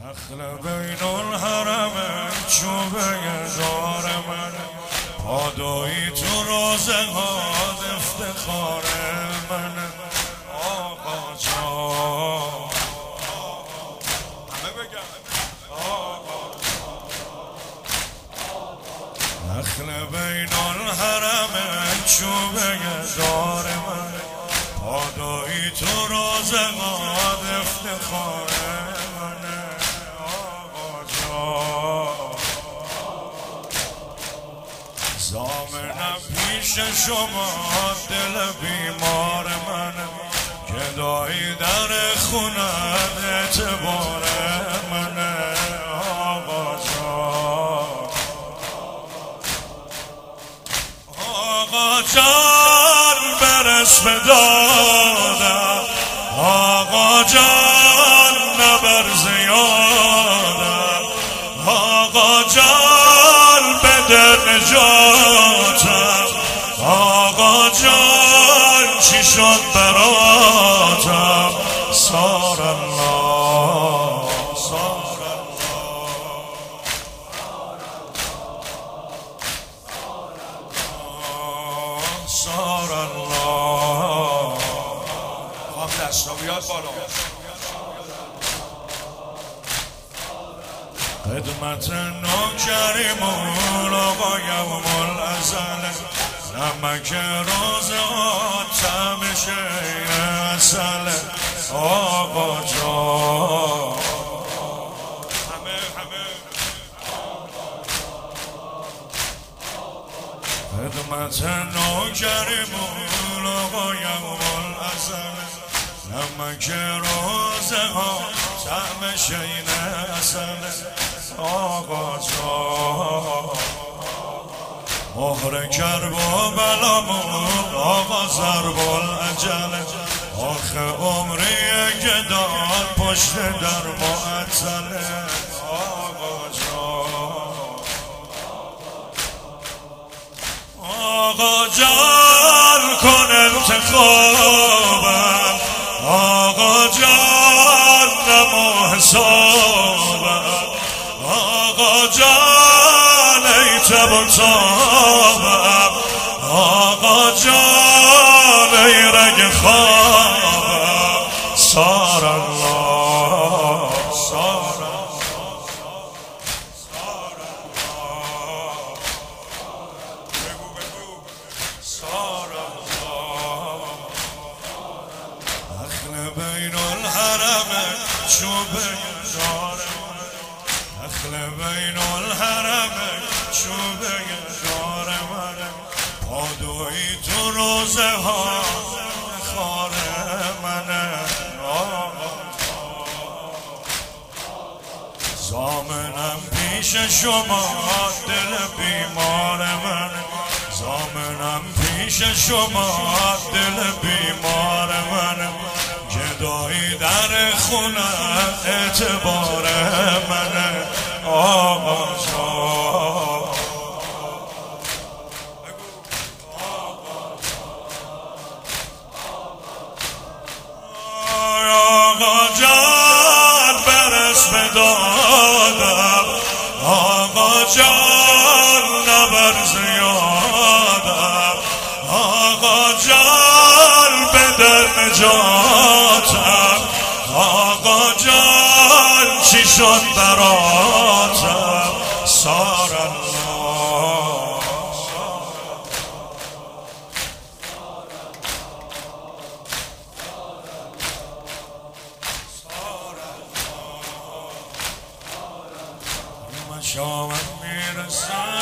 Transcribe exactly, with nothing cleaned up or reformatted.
نخل بین الحرم چوبه زار من، پادویی تو روزگار افتخار من. آقا جان همه بگم آقا. نخل بین الحرم چوبه زار من، پادویی تو روزگار افتخار من. زامنم پیش شما دل بیمار من، که دایی در خونت اعتبار من. آقا جان آقا جان برس به دادم، آقا جان نبر زیادم، آقا جان بده نجاتم، آقا جان چی شد براتم. سار الله سار الله سار الله. خواهم دست رو بیاد بالا. خدمت نوکریمون آقایم الازل، نمک روز آتمشه اصل. آقا جان همه همه خدمت نوکریمون آقایم الازل، نمک روز آتمشه اصل. آقا جان مهر کرب و بلامون آقا ضرب الاجل، آخه عمریه که داد پشت در معطله. آقا جان آقا جان کن انتخابم، آقا جان نما حسابم، آقا جان ای تب و تابم، آقا جان ای رگ خوابم. سار الله سار الله سار الله بگو بگو سار الله. نخل بین الحرم چوبه زار من، نخل بین الحرم چوبه زار من، پادویی تو روزه ها خار من. زامنم پیش شما دل بیمار من، زامنم پیش شما دل بیمار من، گدایی در خونت اعتبار من. آقا جان آقا جان برس به دادم، آقا جان نبر زیادم، آقا جان بده نجاتم، آقا جان چی شد براتم. سار الله شامم میرسم